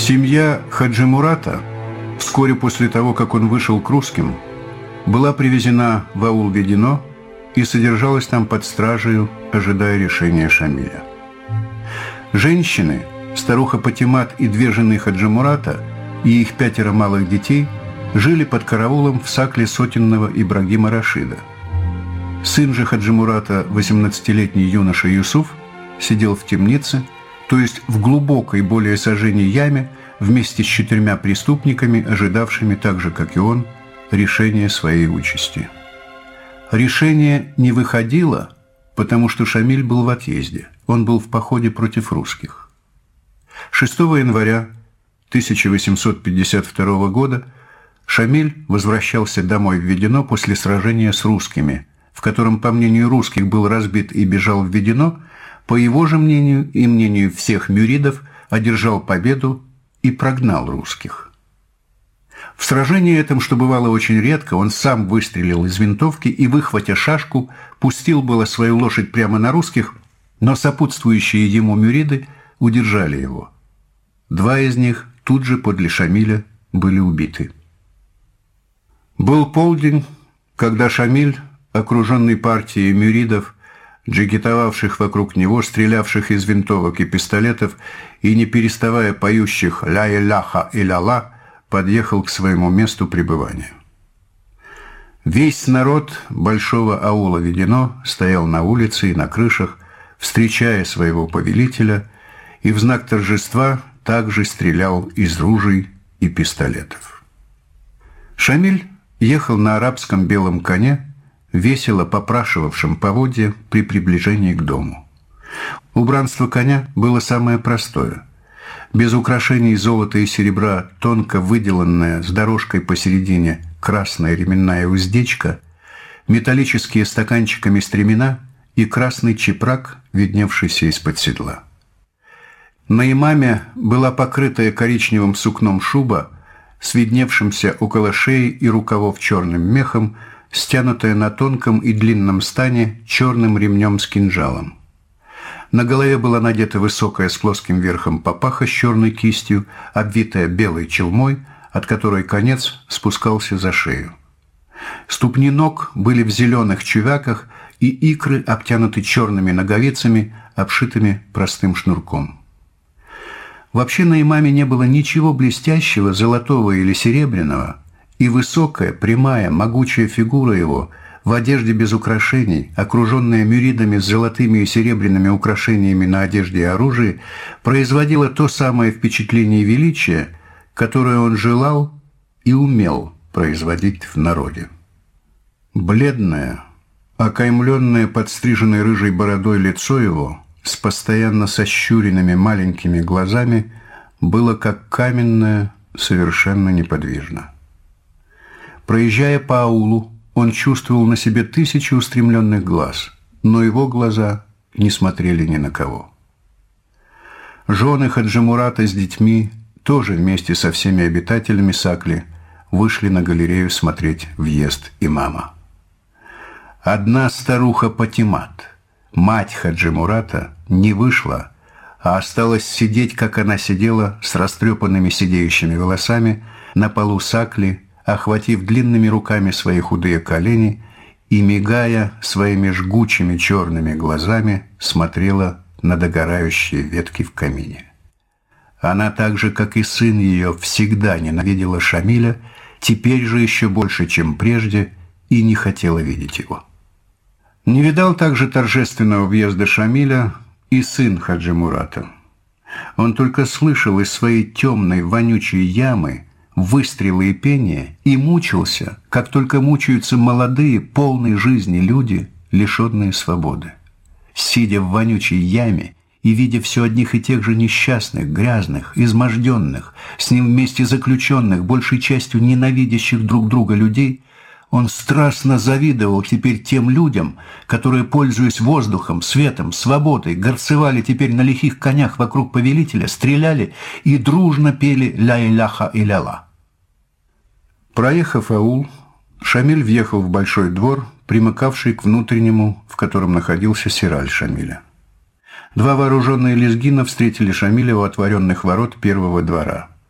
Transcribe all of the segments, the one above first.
Семья Хаджи Мурата вскоре после того, как он вышел к русским, была привезена в аул Ведено и содержалась там под стражей, ожидая решения Шамиля. Женщины, старуха Патимат и две жены Хаджи Мурата и их 5 малых детей жили под караулом в сакле сотенного Ибрагима Рашида. Сын же Хаджи Мурата, 18-летний юноша Юсуф, сидел в темнице, то есть в глубокой, более саженей яме, вместе с 4 преступниками, ожидавшими так же, как и он, решения своей участи. Решение не выходило, потому что Шамиль был в отъезде. Он был в походе против русских. 6 января 1852 года Шамиль возвращался домой в Ведено после сражения с русскими, в котором, по мнению русских, был разбит и бежал в Ведено, по его же мнению и мнению всех мюридов, одержал победу и прогнал русских. В сражении этом, что бывало очень редко, он сам выстрелил из винтовки и, выхватя шашку, пустил было свою лошадь прямо на русских, но сопутствующие ему мюриды удержали его. 2 из них тут же подле Шамиля были убиты. Был полдень, когда Шамиль, окруженный партией мюридов, джигитовавших вокруг него, стрелявших из винтовок и пистолетов и не переставая поющих «Ля иляха илlallah», подъехал к своему месту пребывания. Весь народ большого аула Ведено стоял на улице и на крышах, встречая своего повелителя, и в знак торжества также стрелял из ружей и пистолетов. Шамиль ехал на арабском белом коне, весело попрашивавшем поводья при приближении к дому. Убранство коня было самое простое. Без украшений золота и серебра, тонко выделанная с дорожкой посередине красная ременная уздечка, металлические стаканчиками стремена и красный чепрак, видневшийся из-под седла. На имаме была покрытая коричневым сукном шуба с видневшимся около шеи и рукавов черным мехом, стянутая на тонком и длинном стане черным ремнем с кинжалом. На голове была надета высокая с плоским верхом папаха с черной кистью, обвитая белой челмой, от которой конец спускался за шею. Ступни ног были в зеленых чувяках, и икры обтянуты черными ноговицами, обшитыми простым шнурком. Вообще на имаме не было ничего блестящего, золотого или серебряного, и высокая, прямая, могучая фигура его в одежде без украшений, окруженная мюридами с золотыми и серебряными украшениями на одежде и оружии, производила то самое впечатление величия, которое он желал и умел производить в народе. Бледное, окаймленное подстриженной рыжей бородой лицо его с постоянно сощуренными маленькими глазами было как каменное, совершенно неподвижно. Проезжая по аулу, он чувствовал на себе 1000 устремленных глаз, но его глаза не смотрели ни на кого. Жены Хаджи Мурата с детьми тоже вместе со всеми обитателями сакли вышли на галерею смотреть въезд имама. Одна старуха Патимат, мать Хаджи Мурата, не вышла, а осталась сидеть, как она сидела, с растрепанными сидеющими волосами на полу сакли, охватив длинными руками свои худые колени и, мигая своими жгучими черными глазами, смотрела на догорающие ветки в камине. Она так же, как и сын ее, всегда ненавидела Шамиля, теперь же еще больше, чем прежде, и не хотела видеть его. Не видал также торжественного въезда Шамиля и сын Хаджи Мурата. Он только слышал из своей темной, вонючей ямы выстрелы и пение и мучился, как только мучаются молодые, полные жизни люди, лишенные свободы. Сидя в вонючей яме и видя все одних и тех же несчастных, грязных, изможденных, с ним вместе заключенных, большей частью ненавидящих друг друга людей, он страстно завидовал теперь тем людям, которые, пользуясь воздухом, светом, свободой, горцевали теперь на лихих конях вокруг повелителя, стреляли и дружно пели «Ля иляха илlallah». Проехав аул, Шамиль въехал в большой двор, примыкавший к внутреннему, в котором находился сираль Шамиля. 2 вооруженные лезгина встретили Шамиля у отворенных ворот первого двора.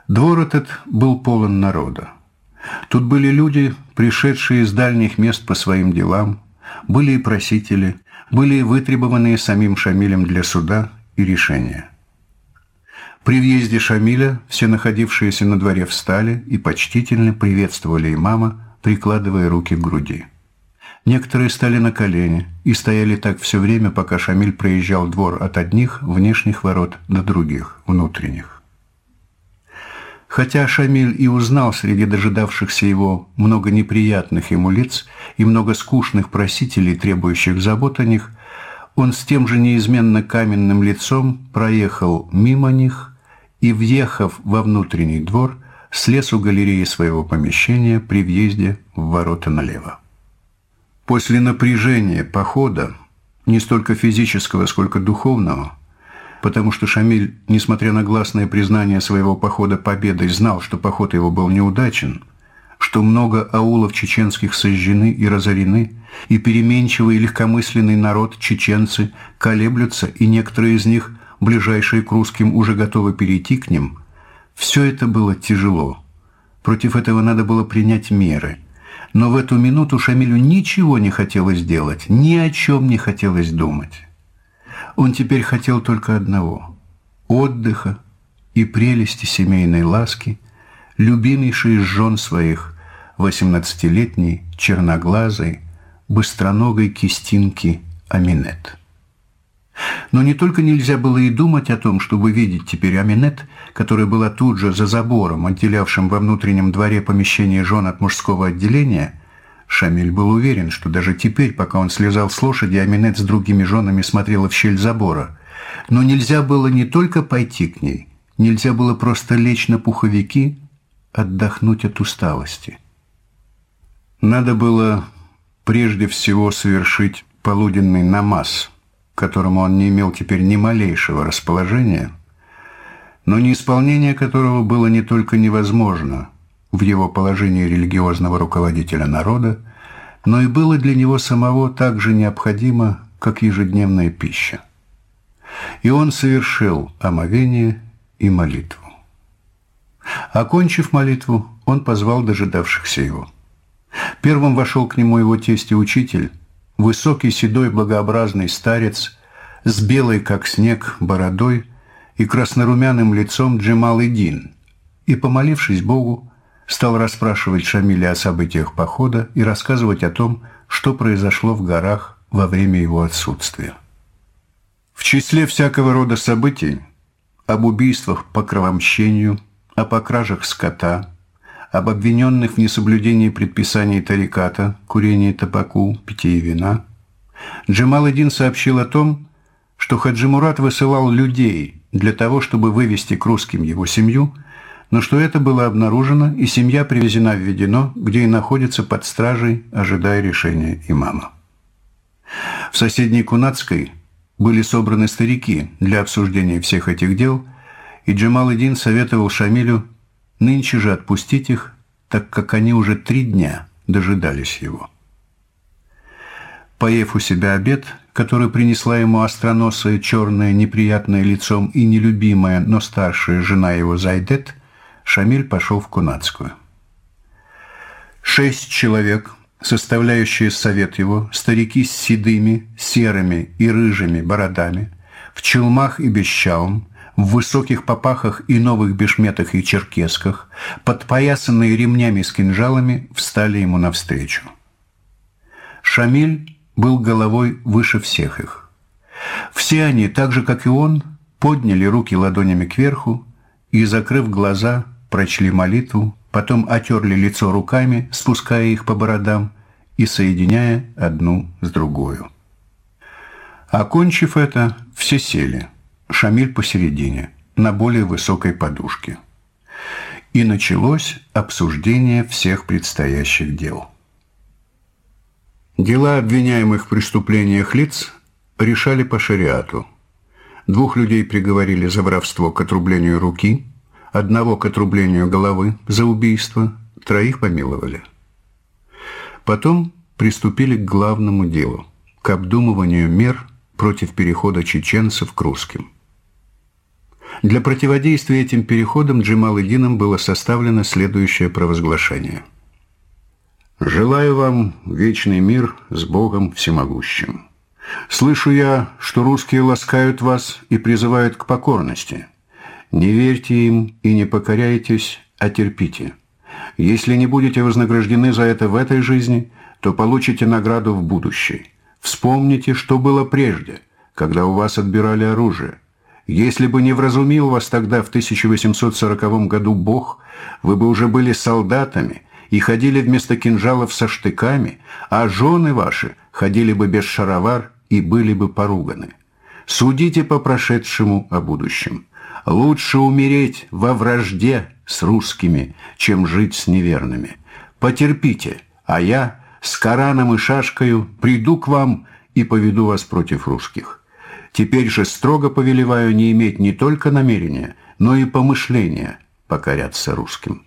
Двор этот был полон народа. Тут были люди, пришедшие из дальних мест по своим делам, были и просители, были и вытребованные самим Шамилем для суда и решения. При въезде Шамиля все находившиеся на дворе встали и почтительно приветствовали имама, прикладывая руки к груди. Некоторые стали на колени и стояли так все время, пока Шамиль проезжал двор от одних внешних ворот до других, внутренних. Хотя Шамиль и узнал среди дожидавшихся его много неприятных ему лиц и много скучных просителей, требующих забот о них, он с тем же неизменно каменным лицом проехал мимо них и, въехав во внутренний двор, слез у галереи своего помещения при въезде в ворота налево. После напряжения похода, не столько физического, сколько духовного, потому что Шамиль, несмотря на гласное признание своего похода победой, знал, что поход его был неудачен, что много аулов чеченских сожжены и разорены, и переменчивый и легкомысленный народ, чеченцы, колеблются, и некоторые из них, ближайшие к русским, уже готовы перейти к ним, все это было тяжело. Против этого надо было принять меры. Но в эту минуту Шамилю ничего не хотелось делать, ни о чем не хотелось думать. Он теперь хотел только одного – отдыха и прелести семейной ласки, любимейшей из жен своих, 18-летней, черноглазой, быстроногой кистинки Аминет. Но не только нельзя было и думать о том, чтобы видеть теперь Аминет, которая была тут же за забором, отделявшим во внутреннем дворе помещение жен от мужского отделения. Шамиль был уверен, что даже теперь, пока он слезал с лошади, Аминет с другими женами смотрела в щель забора. Но нельзя было не только пойти к ней, нельзя было просто лечь на пуховики, отдохнуть от усталости. Надо было прежде всего совершить полуденный намаз, к которому он не имел теперь ни малейшего расположения, но неисполнение которого было не только невозможно в его положении религиозного руководителя народа, но и было для него самого так же необходимо, как ежедневная пища. И он совершил омовение и молитву. Окончив молитву, он позвал дожидавшихся его. Первым вошел к нему его тесть и учитель, высокий, седой, благообразный старец с белой, как снег, бородой и краснорумяным лицом Джемал-ед-Дин, и, помолившись Богу, стал расспрашивать Шамиля о событиях похода и рассказывать о том, что произошло в горах во время его отсутствия. В числе всякого рода событий об убийствах по кровомщению, о покражах скота, об обвиненных в несоблюдении предписаний тариката, курении табаку, питье вина, Джемал-ед-Дин сообщил о том, что Хаджи Мурат высылал людей для того, чтобы вывести к русским его семью, но что это было обнаружено, и семья привезена в Ведено, где и находится под стражей, ожидая решения имама. В соседней Кунацкой были собраны старики для обсуждения всех этих дел, и Джемал-ед-Дин советовал Шамилю нынче же отпустить их, так как они уже 3 дня дожидались его. Поев у себя обед, который принесла ему остроносая, черная, неприятная лицом и нелюбимая, но старшая жена его Зайдет, Шамиль пошел в Кунацкую. 6 человек, составляющие совет его, старики с седыми, серыми и рыжими бородами, в челмах и без чалм, в высоких попахах и новых бешметах и черкесках, подпоясанные ремнями с кинжалами, встали ему навстречу. Шамиль был головой выше всех их. Все они, так же, как и он, подняли руки ладонями кверху и, закрыв глаза, прочли молитву, потом отерли лицо руками, спуская их по бородам и соединяя одну с другою. Окончив это, все сели, Шамиль посередине, на более высокой подушке. И началось обсуждение всех предстоящих дел. Дела обвиняемых в преступлениях лиц решали по шариату. 2 людей приговорили за воровство к отрублению руки, 1 к отрублению головы за убийство, 3 помиловали. Потом приступили к главному делу, к обдумыванию мер против перехода чеченцев к русским. Для противодействия этим переходам Джамал-ед-Дином было составлено следующее провозглашение. «Желаю вам вечный мир с Богом Всемогущим. Слышу я, что русские ласкают вас и призывают к покорности. Не верьте им и не покоряйтесь, а терпите. Если не будете вознаграждены за это в этой жизни, то получите награду в будущей. Вспомните, что было прежде, когда у вас отбирали оружие. Если бы не вразумил вас тогда в 1840 году Бог, вы бы уже были солдатами и ходили вместо кинжалов со штыками, а жены ваши ходили бы без шаровар и были бы поруганы. Судите по прошедшему о будущем. Лучше умереть во вражде с русскими, чем жить с неверными. Потерпите, а я с Кораном и шашкою приду к вам и поведу вас против русских. Теперь же строго повелеваю не иметь не только намерения, но и помышления покоряться русским».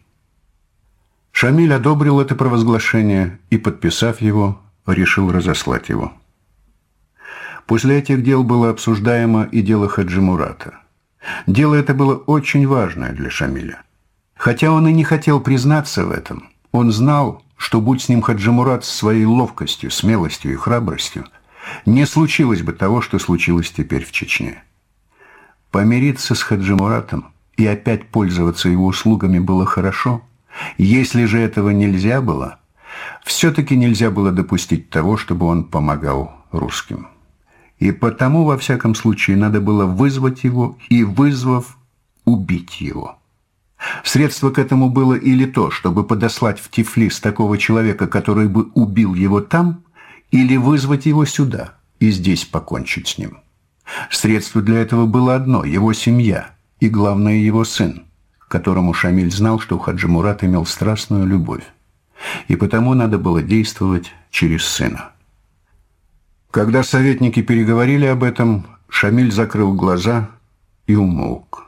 Шамиль одобрил это провозглашение и, подписав его, решил разослать его. После этих дел было обсуждаемо и дело Хаджи Мурата. Дело это было очень важное для Шамиля. Хотя он и не хотел признаться в этом, он знал, что будь с ним Хаджи Мурат с своей ловкостью, смелостью и храбростью, не случилось бы того, что случилось теперь в Чечне. Помириться с Хаджи Муратом и опять пользоваться его услугами было хорошо. Если же этого нельзя было, все-таки нельзя было допустить того, чтобы он помогал русским. И потому, во всяком случае, надо было вызвать его и, вызвав, убить его. Средство к этому было или то, чтобы подослать в Тифлис такого человека, который бы убил его там, или вызвать его сюда и здесь покончить с ним. Средство для этого было одно – его семья и, главное, его сын, которому Шамиль знал, что Хаджи Мурат имел страстную любовь. И потому надо было действовать через сына. Когда советники переговорили об этом, Шамиль закрыл глаза и умолк.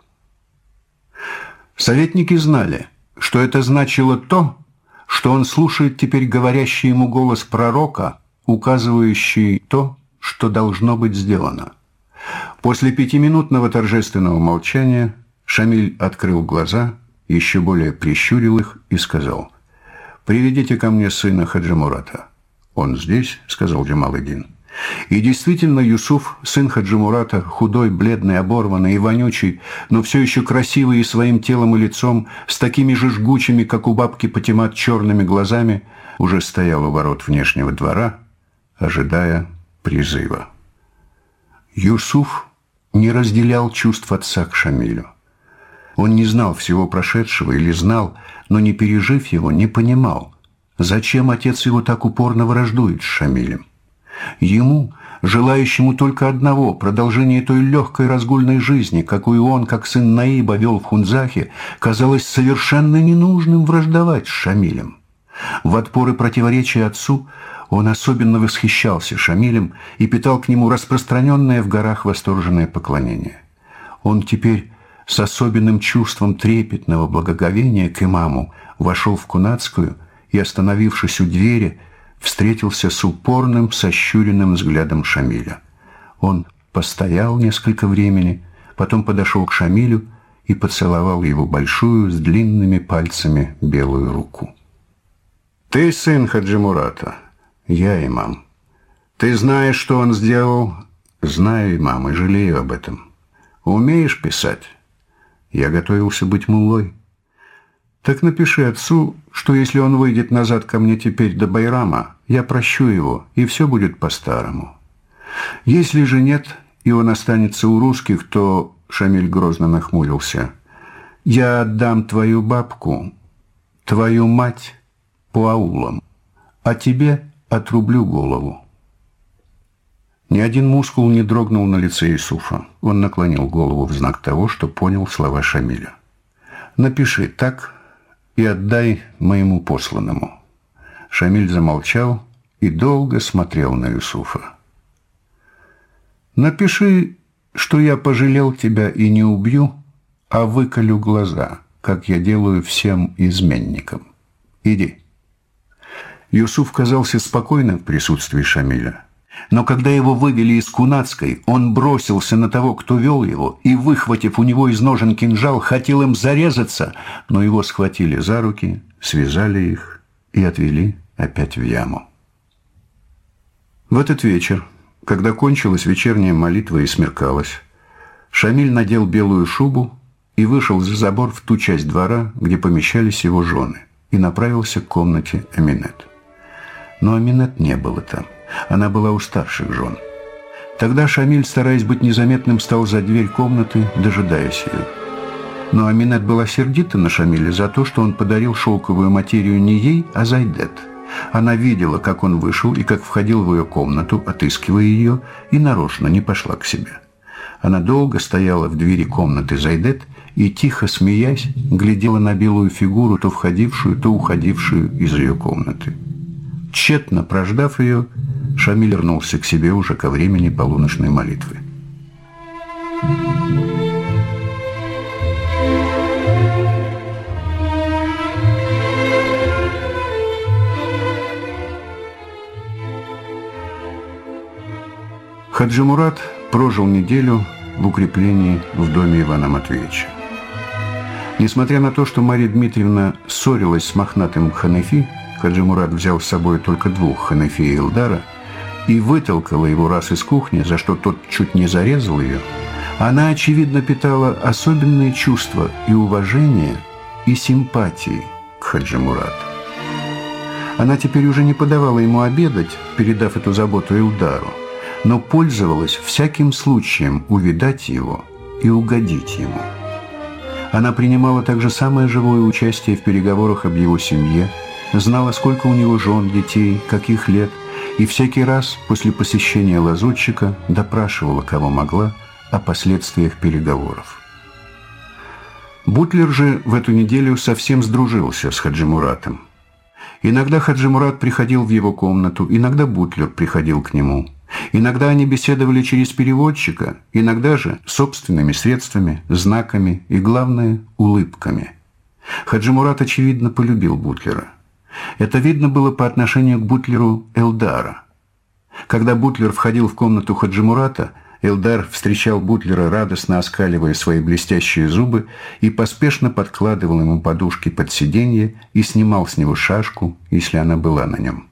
Советники знали, что это значило то, что он слушает теперь говорящий ему голос пророка, указывающий то, что должно быть сделано. После 5-минутного торжественного молчания Шамиль открыл глаза, еще более прищурил их и сказал: «Приведите ко мне сына Хаджи Мурата». «Он здесь?» – сказал Джамал-ед-Дин. И действительно, Юсуф, сын Хаджи Мурата, худой, бледный, оборванный и вонючий, но все еще красивый и своим телом и лицом, с такими же жгучими, как у бабки Патимат, черными глазами, уже стоял у ворот внешнего двора, ожидая призыва. Юсуф не разделял чувств отца к Шамилю. Он не знал всего прошедшего или знал, но, не пережив его, не понимал, зачем отец его так упорно враждует с Шамилем. Ему, желающему только одного – продолжения той легкой разгульной жизни, какую он, как сын Наиба, вел в Хунзахе, казалось совершенно ненужным враждовать с Шамилем. В отпор и противоречие отцу он особенно восхищался Шамилем и питал к нему распространенное в горах восторженное поклонение. Он теперь с особенным чувством трепетного благоговения к имаму вошел в Кунацкую и, остановившись у двери, встретился с упорным, сощуренным взглядом Шамиля. Он постоял несколько времени, потом подошел к Шамилю и поцеловал его большую с длинными пальцами белую руку. «Ты сын Хаджи Мурата?» «Я, имам». «Ты знаешь, что он сделал?» «Знаю, имам, и жалею об этом». «Умеешь писать?» «Я готовился быть муллой». «Так напиши отцу, что если он выйдет назад ко мне теперь до Байрама, я прощу его, и все будет по-старому. Если же нет, и он останется у русских, то...» Шамиль грозно нахмурился. «Я отдам твою бабку, твою мать по аулам, а тебе отрублю голову». Ни один мускул не дрогнул на лице Юсуфа. Он наклонил голову в знак того, что понял слова Шамиля. «Напиши так и отдай моему посланному». Шамиль замолчал и долго смотрел на Юсуфа. «Напиши, что я пожалел тебя и не убью, а выколю глаза, как я делаю всем изменникам. Иди». Юсуф казался спокойным в присутствии Шамиля. Но когда его вывели из Кунацкой, он бросился на того, кто вел его, и, выхватив у него из ножен кинжал, хотел им зарезаться, но его схватили за руки, связали их и отвели опять в яму. В этот вечер, когда кончилась вечерняя молитва и смеркалось, Шамиль надел белую шубу и вышел за забор в ту часть двора, где помещались его жены, и направился к комнате Аминет. Но Аминет не было там. Она была у старших жен. Тогда Шамиль, стараясь быть незаметным, встал за дверь комнаты, дожидаясь ее. Но Аминет была сердита на Шамиля за то, что он подарил шелковую материю не ей, а Зайдет. Она видела, как он вышел и как входил в ее комнату, отыскивая ее, и нарочно не пошла к себе. Она долго стояла в двери комнаты Зайдет и, тихо смеясь, глядела на белую фигуру, то входившую, то уходившую из ее комнаты. Тщетно прождав ее, Шамиль вернулся к себе уже ко времени полуночной молитвы. Хаджи Мурат прожил неделю в укреплении в доме Ивана Матвеевича. Несмотря на то, что Марья Дмитриевна ссорилась с мохнатым Ханафи, Хаджи Мурат взял с собой только двух, Ханафи и Элдара, и вытолкала его раз из кухни, за что тот чуть не зарезал ее, она, очевидно, питала особенные чувства и уважение, и симпатии к Хаджи Мурату. Она теперь уже не подавала ему обедать, передав эту заботу Элдару, но пользовалась всяким случаем увидать его и угодить ему. Она принимала также самое живое участие в переговорах об его семье, знала, сколько у него жен, детей, каких лет, и всякий раз после посещения лазутчика допрашивала, кого могла, о последствиях переговоров. Бутлер же в эту неделю совсем сдружился с Хаджи Муратом. Иногда Хаджи Мурат приходил в его комнату, иногда Бутлер приходил к нему. Иногда они беседовали через переводчика, иногда же собственными средствами, знаками и, главное, улыбками. Хаджи Мурат, очевидно, полюбил Бутлера. Это видно было по отношению к Бутлеру Элдара. Когда Бутлер входил в комнату Хаджи Мурата, Элдар встречал Бутлера, радостно оскаливая свои блестящие зубы, и поспешно подкладывал ему подушки под сиденье и снимал с него шашку, если она была на нем.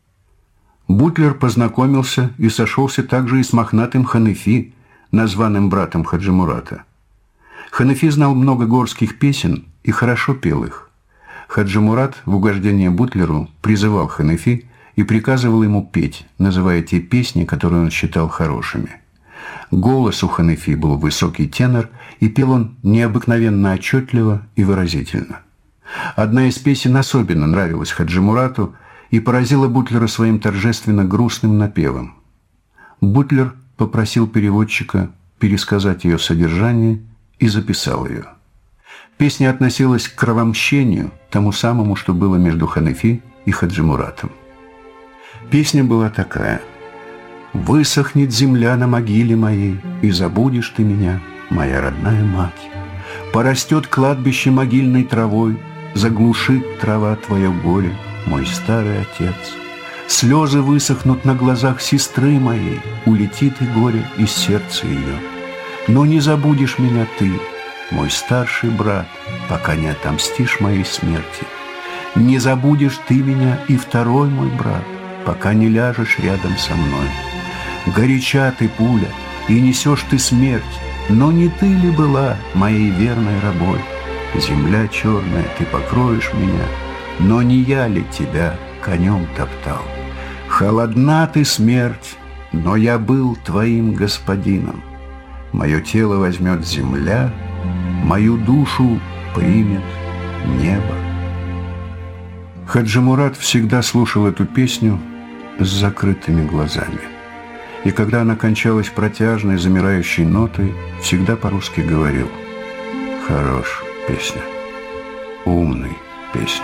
Бутлер познакомился и сошелся также и с мохнатым Ханафи, названным братом Хаджи Мурата. Ханафи знал много горских песен и хорошо пел их. Хаджи Мурат в угождение Бутлеру призывал Ханафи и приказывал ему петь, называя те песни, которые он считал хорошими. Голос у Ханафи был высокий тенор, и пел он необыкновенно отчетливо и выразительно. Одна из песен особенно нравилась Хаджи Мурату и поразила Бутлера своим торжественно грустным напевом. Бутлер попросил переводчика пересказать ее содержание и записал ее. Песня относилась к кровомщению, тому самому, что было между Ханафи и Хаджи Муратом. Песня была такая: «Высохнет земля на могиле моей, и забудешь ты меня, моя родная мать. Порастет кладбище могильной травой, заглушит трава твое горе, мой старый отец. Слезы высохнут на глазах сестры моей, улетит и горе из сердца ее. Но не забудешь меня ты, мой старший брат, пока не отомстишь моей смерти. Не забудешь ты меня и второй мой брат, пока не ляжешь рядом со мной. Горяча ты, пуля, и несешь ты смерть, но не ты ли была моей верной рабой? Земля черная, ты покроешь меня, но не я ли тебя конем топтал? Холодна ты, смерть, но я был твоим господином. Мое тело возьмет земля, мою душу примет небо». Хаджи Мурат всегда слушал эту песню с закрытыми глазами. И когда она кончалась протяжной, замирающей нотой, всегда по-русски говорил: «Хорош песня, умный песня».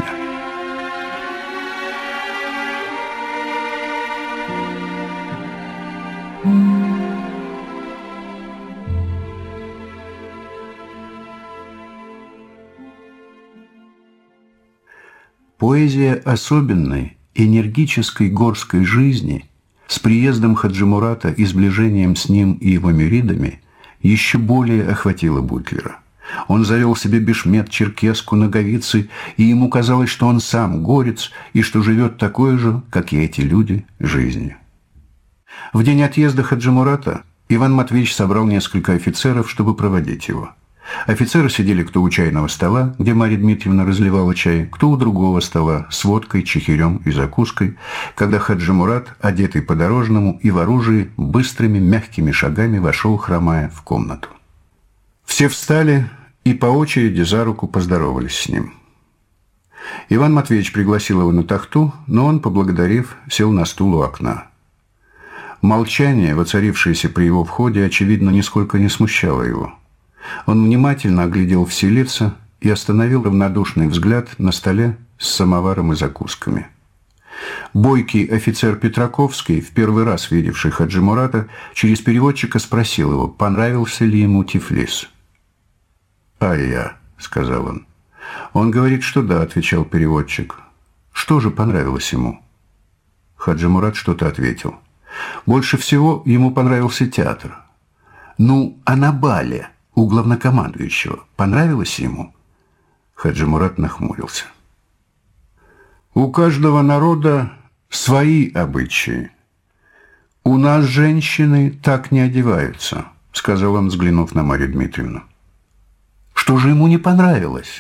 Поэзия особенной, энергической горской жизни С приездом Хаджи Мурата и сближением с ним и его мюридами еще более охватило Бутлера. Он завел себе бешмет, черкеску, ноговицы, и ему казалось, что он сам горец и что живет такой же, как и эти люди, жизнью. В день отъезда Хаджи Мурата Иван Матвеевич собрал несколько офицеров, чтобы проводить его. Офицеры сидели кто у чайного стола, где Марья Дмитриевна разливала чай, кто у другого стола с водкой, чахирем и закуской, когда Хаджи Мурат, одетый по-дорожному и в оружии, быстрыми мягкими шагами вошел, хромая, в комнату. Все встали и по очереди за руку поздоровались с ним. Иван Матвеевич пригласил его на тахту, но он, поблагодарив, сел на стул у окна. Молчание, воцарившееся при его входе, очевидно, нисколько не смущало его. Он внимательно оглядел все лица и остановил равнодушный взгляд на столе с самоваром и закусками. Бойкий офицер Петраковский, в первый раз видевший Хаджи Мурата, через переводчика спросил его, понравился ли ему Тифлис. «А я», — сказал он. «Он говорит, что да», — отвечал переводчик. «Что же понравилось ему?» Хаджи Мурат что-то ответил. Больше всего ему понравился театр. «Ну, а на бале у главнокомандующего понравилось ему?» Хаджи Мурат нахмурился. «У каждого народа свои обычаи. У нас женщины так не одеваются», — сказал он, взглянув на Марью Дмитриевну. «Что же ему не понравилось?»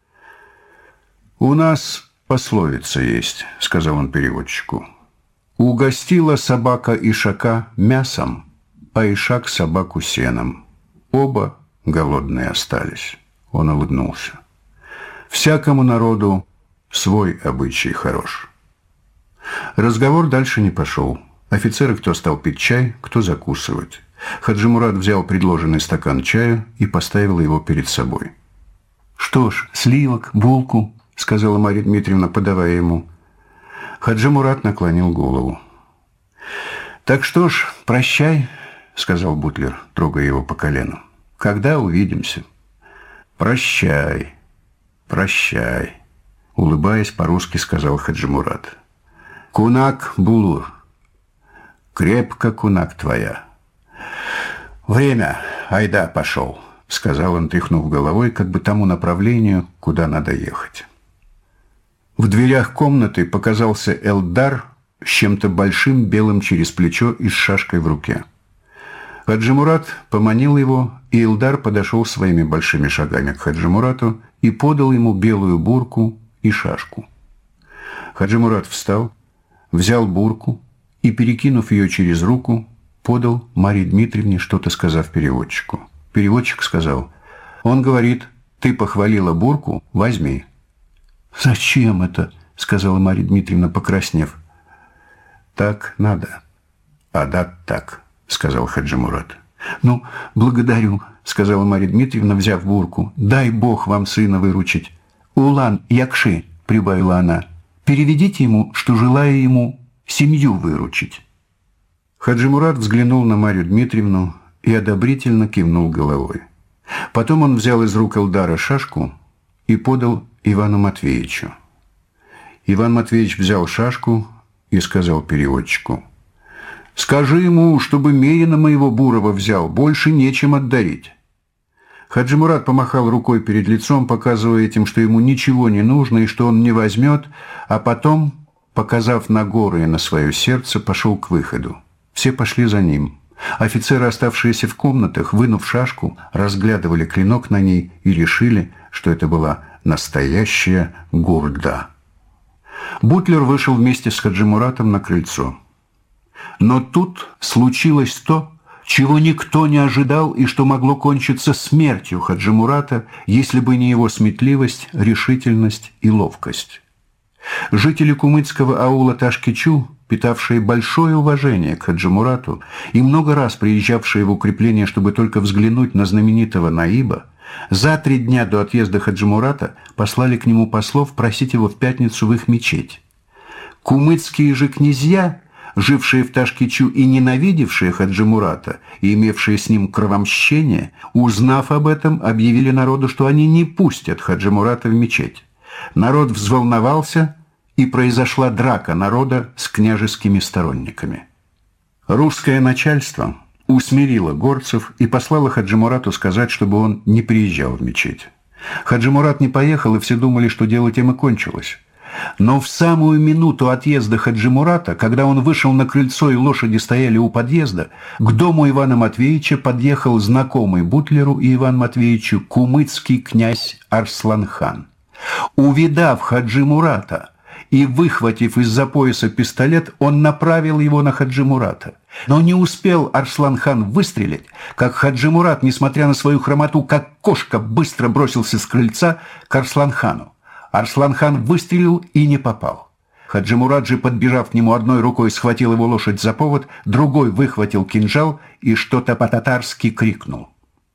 «У нас пословица есть», — сказал он переводчику. «Угостила собака ишака мясом, а ишак собаку сеном. Оба голодные остались». Он улыбнулся. «Всякому народу свой обычай хорош». Разговор дальше не пошел. Офицеры кто стал пить чай, кто закусывать. Хаджи Мурат взял предложенный стакан чая и поставил его перед собой. «Что ж, сливок, булку», — сказала Марья Дмитриевна, подавая ему. Хаджи Мурат наклонил голову. «Так что ж, прощай», — сказал Бутлер, трогая его по колену. «Когда увидимся?» «Прощай, прощай», — улыбаясь по-русски, сказал Хаджи Мурат. «Кунак булур, крепко кунак твоя». «Время, айда, пошел», — сказал он, тряхнув головой, как бы тому направлению, куда надо ехать. В дверях комнаты показался Элдар с чем-то большим белым через плечо и с шашкой в руке. Хаджи Мурат поманил его, и Элдар подошел своими большими шагами к Хаджи Мурату и подал ему белую бурку и шашку. Хаджи Мурат встал, взял бурку и, перекинув ее через руку, подал Марье Дмитриевне, что-то сказав переводчику. Переводчик сказал: «Он говорит, ты похвалила бурку, возьми». «Зачем это?» — сказала Марья Дмитриевна, покраснев. «Так надо». «А да, так», — сказал Хаджи Мурат. «Ну, благодарю», — сказала Марья Дмитриевна, взяв бурку. «Дай Бог вам сына выручить». «Улан Якши», — прибавила она, — «переведите ему, что желаю ему семью выручить». Хаджи Мурат взглянул на Марью Дмитриевну и одобрительно кивнул головой. Потом он взял из рук Элдара шашку и подал Ивану Матвеевичу. Иван Матвеевич взял шашку и сказал переводчику: «Скажи ему, чтобы мерина моего Бурова взял, больше нечем отдарить». Хаджи Мурат помахал рукой перед лицом, показывая этим, что ему ничего не нужно и что он не возьмет, а потом, показав на горы и на свое сердце, пошел к выходу. Все пошли за ним. Офицеры, оставшиеся в комнатах, вынув шашку, разглядывали клинок на ней и решили, что это была настоящая гурда. Бутлер вышел вместе с Хаджи Муратом на крыльцо. Но тут случилось то, чего никто не ожидал и что могло кончиться смертью Хаджи Мурата, если бы не его сметливость, решительность и ловкость. Жители кумыцкого аула Ташкичу, питавшие большое уважение к Хаджи Мурату и много раз приезжавшие в укрепление, чтобы только взглянуть на знаменитого Наиба, за 3 дня до отъезда Хаджи Мурата послали к нему послов просить его в пятницу в их мечеть. Кумыцкие же князья, жившие в Ташкичу и ненавидевшие Хаджи Мурата и имевшие с ним кровомщение, узнав об этом, объявили народу, что они не пустят Хаджи Мурата в мечеть. Народ взволновался, и произошла драка народа с княжескими сторонниками. Русское начальство усмирило горцев и послало Хаджи Мурату сказать, чтобы он не приезжал в мечеть. Хаджи Мурат не поехал, и все думали, что дело тем и кончилось. Но в самую минуту отъезда Хаджи Мурата, когда он вышел на крыльцо и лошади стояли у подъезда, к дому Ивана Матвеевича подъехал знакомый Бутлеру и Ивану Матвеевичу кумыцкий князь Арслан-хан. Увидав Хаджи Мурата и выхватив из-за пояса пистолет, он направил его на Хаджи Мурата. Но не успел Арслан-хан выстрелить, как Хаджи Мурат, несмотря на свою хромоту, как кошка, быстро бросился с крыльца к Арслан-хану. Арслан-хан выстрелил и не попал. Хаджи Мурат же, подбежав к нему, одной рукой схватил его лошадь за повод, другой выхватил кинжал и что-то по-татарски крикнул.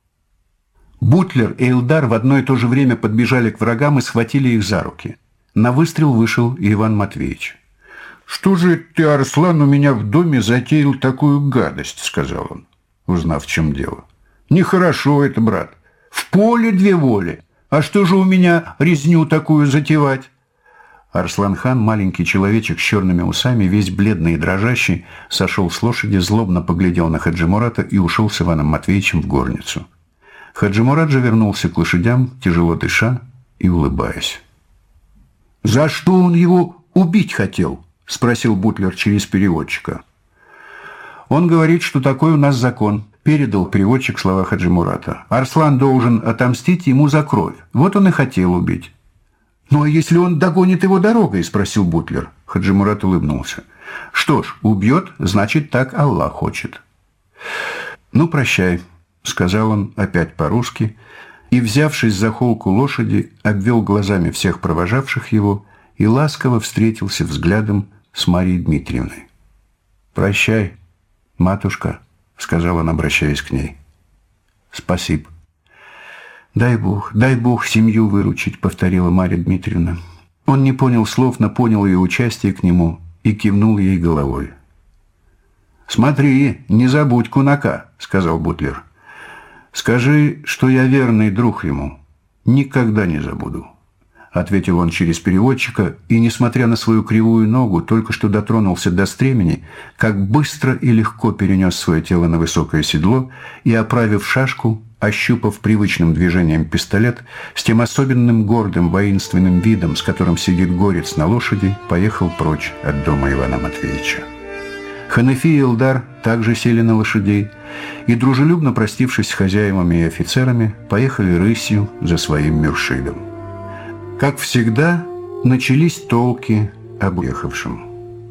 Бутлер и Илдар в одно и то же время подбежали к врагам и схватили их за руки. На выстрел вышел и Иван Матвеевич. «Что же ты, Арслан, у меня в доме затеял такую гадость?» — сказал он, узнав, в чем дело. «Нехорошо это, брат. В поле две воли. А что же у меня резню такую затевать?» Арслан-хан, маленький человечек с черными усами, весь бледный и дрожащий, сошел с лошади, злобно поглядел на Хаджи Мурата и ушел с Иваном Матвеевичем в горницу. Хаджи Мурат же вернулся к лошадям, тяжело дыша и улыбаясь. «За что он его убить хотел?» — спросил Бутлер через переводчика. «Он говорит, что такой у нас закон», — передал переводчик слова Хаджи Мурата. «Арслан должен отомстить ему за кровь. Вот он и хотел убить». «Ну, а если он догонит его дорогой?» — спросил Бутлер. Хаджи Мурат улыбнулся. «Что ж, убьет, значит, так Аллах хочет». «Ну, прощай», — сказал он опять по-русски, и, взявшись за холку лошади, обвел глазами всех провожавших его и ласково встретился взглядом с Марьей Дмитриевной. «Прощай, матушка», — сказал он, обращаясь к ней. «Спасибо». дай Бог семью выручить», — повторила Марья Дмитриевна. Он не понял слов, но понял ее участие к нему и кивнул ей головой. «Смотри, не забудь кунака», — сказал Бутлер. «Скажи, что я верный друг ему. Никогда не забуду», — ответил он через переводчика, и, несмотря на свою кривую ногу, только что дотронулся до стремени, как быстро и легко перенес свое тело на высокое седло и, оправив шашку, ощупав привычным движением пистолет, с тем особенным гордым воинственным видом, с которым сидит горец на лошади, поехал прочь от дома Ивана Матвеевича. Ханафи и Илдар также сели на лошадей и, дружелюбно простившись с хозяевами и офицерами, поехали рысью за своим Мюршидом. Как всегда, начались толки об уехавшем.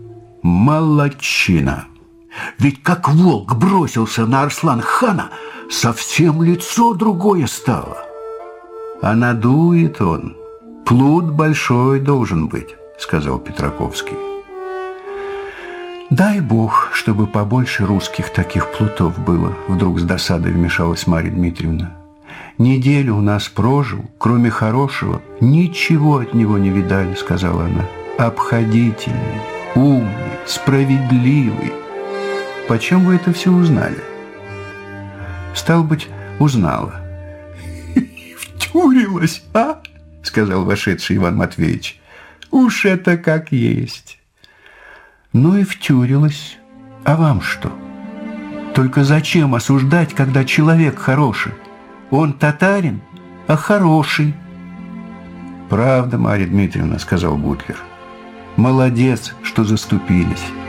Молодчина! Ведь как волк бросился на Арслан-хана, совсем лицо другое стало. А надует он. Плут большой должен быть, сказал Петраковский. «Дай Бог, чтобы побольше русских таких плутов было», — вдруг с досадой вмешалась Марья Дмитриевна. «Неделю у нас прожил, кроме хорошего, ничего от него не видали», — сказала она. «Обходительный, умный, справедливый. Почем вы это все узнали?» «Стал быть, узнала». «Втюрилась, а?» — сказал вошедший Иван Матвеевич. «Уж это как есть». «Ну и втюрилась. А вам что? Только зачем осуждать, когда человек хороший? Он татарин, а хороший». «Правда, Марья Дмитриевна», — сказал Бутлер. «Молодец, что заступились».